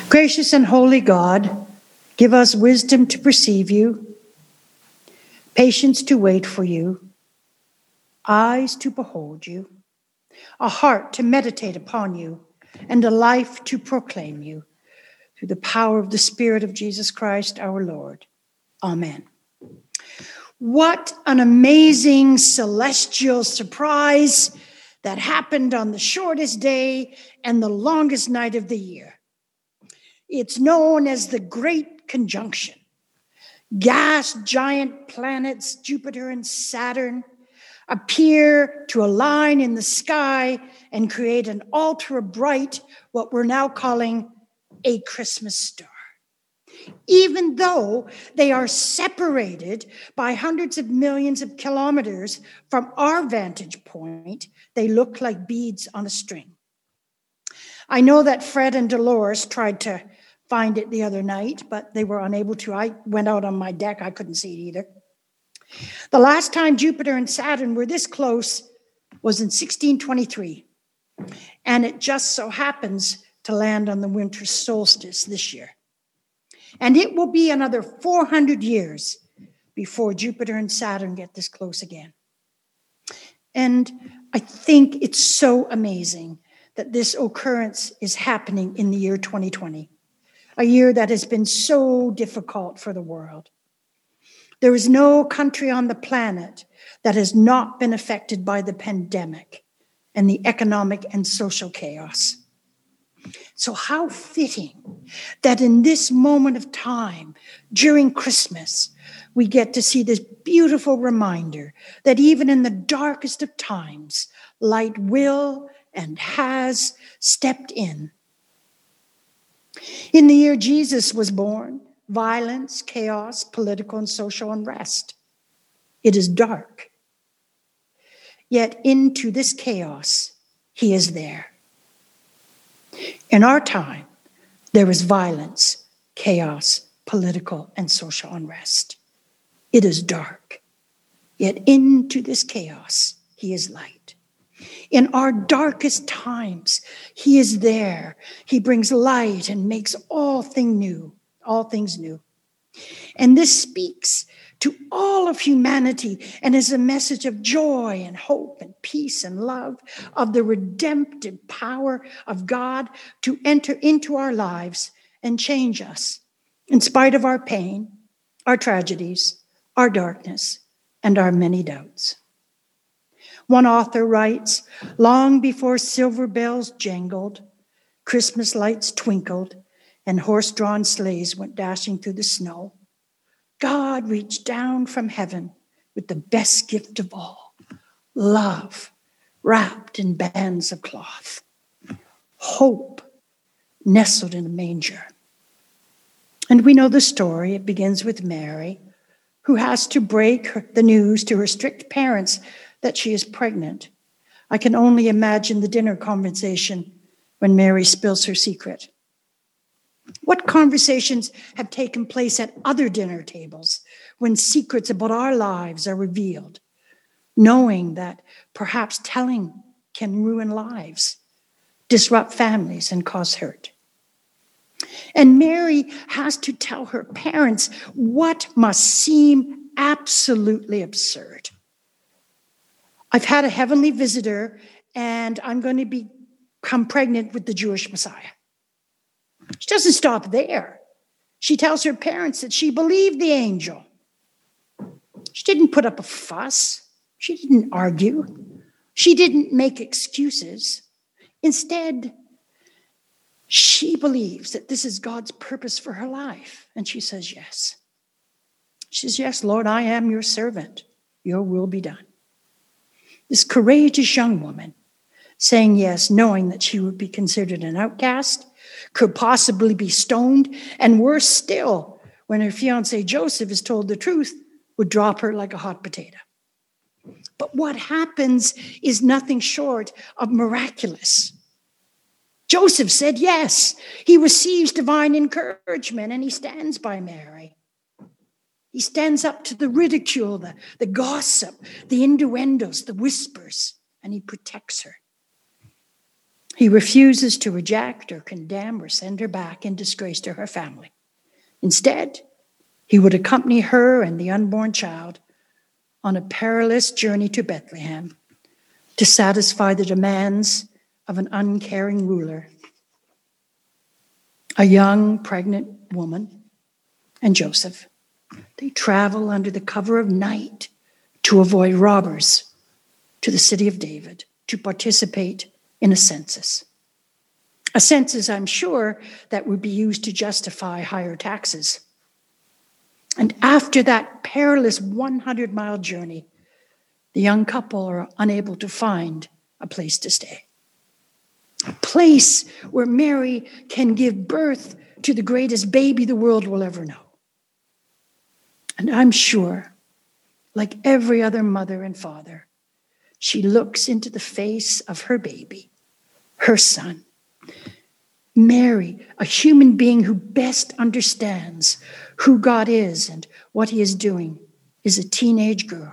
Gracious and holy God, give us wisdom to perceive you, patience to wait for you, eyes to behold you, a heart to meditate upon you, and a life to proclaim you, through the power of the Spirit of Jesus Christ our Lord. Amen. What an amazing celestial surprise that happened on the shortest day and the longest night of the year. It's known as the Great Conjunction. Gas giant planets Jupiter and Saturn appear to align in the sky and create an ultra bright, what we're now calling a Christmas star. Even though they are separated by hundreds of millions of kilometers from our vantage point, they look like beads on a string. I know that Fred and Dolores tried to find it the other night, but they were unable to. I went out on my deck. I couldn't see it either. The last time Jupiter and Saturn were this close was in 1623, and it just so happens to land on the winter solstice this year. And it will be another 400 years before Jupiter and Saturn get this close again. And I think it's so amazing that this occurrence is happening in the year 2020, a year that has been so difficult for the world. There is no country on the planet that has not been affected by the pandemic and the economic and social chaos. So how fitting that in this moment of time during Christmas, we get to see this beautiful reminder that even in the darkest of times, light will and has stepped in. In the year Jesus was born, violence, chaos, political and social unrest. It is dark. Yet into this chaos, he is there. In our time, there is violence, chaos, political and social unrest. It is dark. Yet into this chaos, he is light. In our darkest times, he is there. He brings light and makes all things new. And this speaks to all of humanity and is a message of joy and hope and peace and love, of the redemptive power of God to enter into our lives and change us in spite of our pain, our tragedies, our darkness, and our many doubts. One author writes, long before silver bells jangled, Christmas lights twinkled, and horse-drawn sleighs went dashing through the snow, God reached down from heaven with the best gift of all, love wrapped in bands of cloth, hope nestled in a manger. And we know the story. It begins with Mary, who has to break the news to her strict parents that she is pregnant. I can only imagine the dinner conversation when Mary spills her secret. What conversations have taken place at other dinner tables when secrets about our lives are revealed, knowing that perhaps telling can ruin lives, disrupt families, and cause hurt? And Mary has to tell her parents what must seem absolutely absurd. I've had a heavenly visitor, and I'm going to become pregnant with the Jewish Messiah. She doesn't stop there. She tells her parents that she believed the angel. She didn't put up a fuss. She didn't argue. She didn't make excuses. Instead, she believes that this is God's purpose for her life. And she says, yes. She says, yes, Lord, I am your servant. Your will be done. This courageous young woman saying yes, knowing that she would be considered an outcast, could possibly be stoned, and worse still, when her fiancé Joseph is told the truth, would drop her like a hot potato. But what happens is nothing short of miraculous. Joseph said yes. He receives divine encouragement, and he stands by Mary. He stands up to the ridicule, the gossip, the innuendos, the whispers, and he protects her. He refuses to reject or condemn or send her back in disgrace to her family. Instead, he would accompany her and the unborn child on a perilous journey to Bethlehem to satisfy the demands of an uncaring ruler. A young pregnant woman and Joseph, they travel under the cover of night to avoid robbers to the city of David to participate in a census. A census, I'm sure, that would be used to justify higher taxes. And after that perilous 100-mile journey, the young couple are unable to find a place to stay. A place where Mary can give birth to the greatest baby the world will ever know. And I'm sure, like every other mother and father, she looks into the face of her baby, her son. Mary, a human being who best understands who God is and what he is doing, is a teenage girl.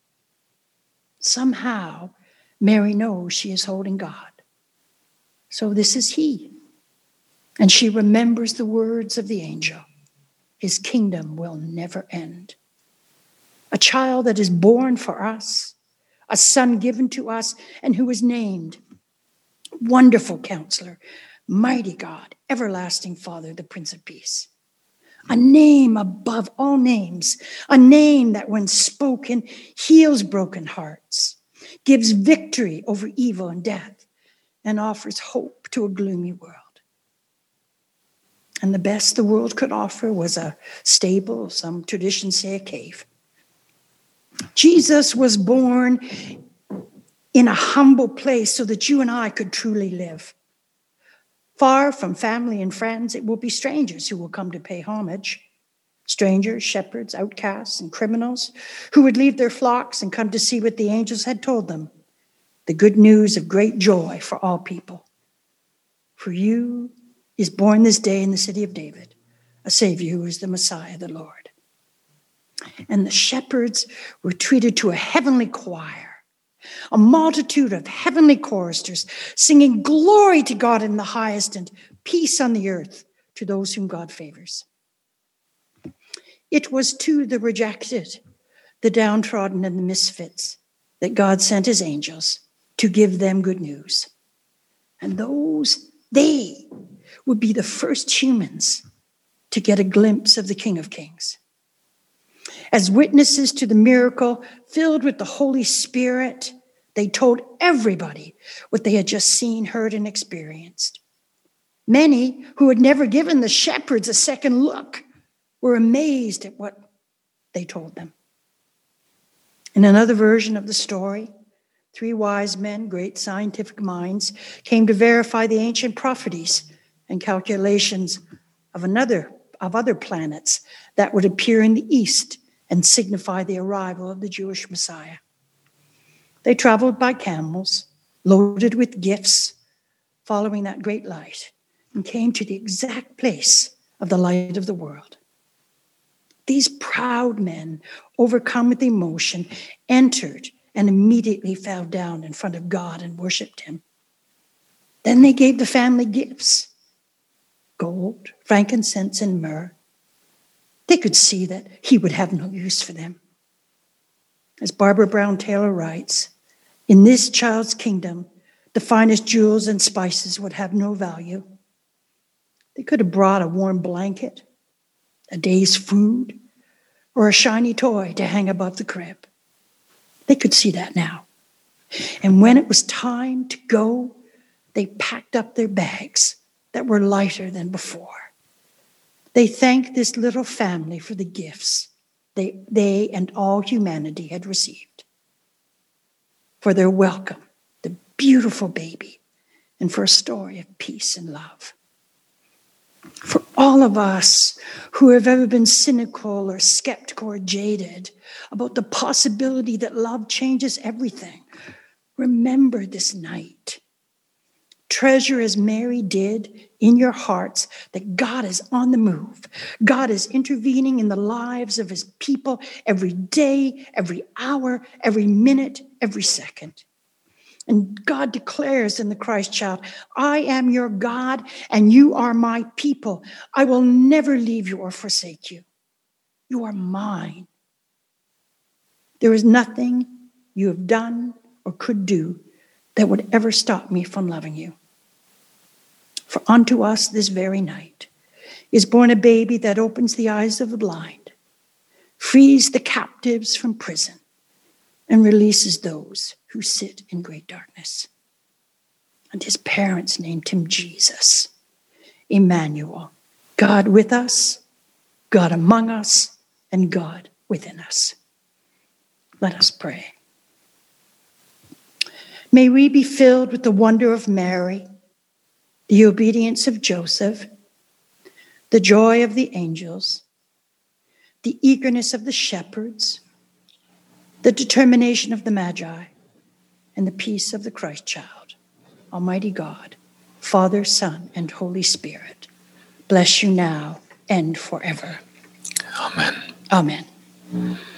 Somehow, Mary knows she is holding God. So this is he. And she remembers the words of the angel. His kingdom will never end. A child that is born for us, a son given to us, and who is named Wonderful Counselor, Mighty God, Everlasting Father, the Prince of Peace. A name above all names, a name that when spoken heals broken hearts, gives victory over evil and death, and offers hope to a gloomy world. And the best the world could offer was a stable, some traditions say a cave. Jesus was born in a humble place so that you and I could truly live. Far from family and friends, it will be strangers who will come to pay homage. Strangers, shepherds, outcasts, and criminals who would leave their flocks and come to see what the angels had told them. The good news of great joy for all people. For you is born this day in the city of David, a Savior who is the Messiah, the Lord. And the shepherds were treated to a heavenly choir, a multitude of heavenly choristers singing glory to God in the highest and peace on the earth to those whom God favors. It was to the rejected, the downtrodden, and the misfits that God sent his angels to give them good news. And they would be the first humans to get a glimpse of the King of Kings. As witnesses to the miracle, filled with the Holy Spirit, they told everybody what they had just seen, heard, and experienced. Many who had never given the shepherds a second look were amazed at what they told them. In another version of the story, 3 wise men, great scientific minds, came to verify the ancient prophecies and calculations of other planets that would appear in the east and signify the arrival of the Jewish Messiah. They traveled by camels, loaded with gifts, following that great light, and came to the exact place of the light of the world. These proud men, overcome with emotion, entered and immediately fell down in front of God and worshiped him. Then they gave the family gifts, gold, frankincense, and myrrh. They could see that he would have no use for them. As Barbara Brown Taylor writes, in this child's kingdom, the finest jewels and spices would have no value. They could have brought a warm blanket, a day's food, or a shiny toy to hang above the crib. They could see that now. And when it was time to go, they packed up their bags that were lighter than before. They thanked this little family for the gifts they and all humanity had received, for their welcome, the beautiful baby, and for a story of peace and love. For all of us who have ever been cynical or skeptical or jaded about the possibility that love changes everything, remember this night. Treasure as Mary did in your hearts that God is on the move. God is intervening in the lives of his people every day, every hour, every minute, every second. And God declares in the Christ child, I am your God and you are my people. I will never leave you or forsake you. You are mine. There is nothing you have done or could do that would ever stop me from loving you. For unto us this very night is born a baby that opens the eyes of the blind, frees the captives from prison, and releases those who sit in great darkness. And his parents named him Jesus, Emmanuel, God with us, God among us, and God within us. Let us pray. May we be filled with the wonder of Mary, the obedience of Joseph, the joy of the angels, the eagerness of the shepherds, the determination of the Magi, and the peace of the Christ child. Almighty God, Father, Son, and Holy Spirit, bless you now and forever. Amen. Amen.